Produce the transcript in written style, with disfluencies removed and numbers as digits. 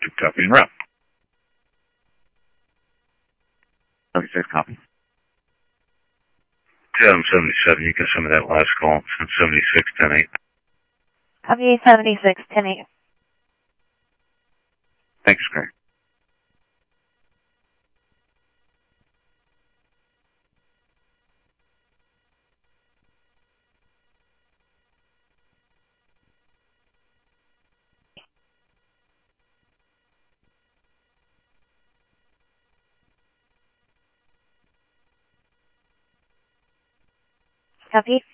Copy and route. 76, copy. 77, you can send me that last call. 76, 10-8. Copy 76, 10-8. Thanks, Craig. Copy.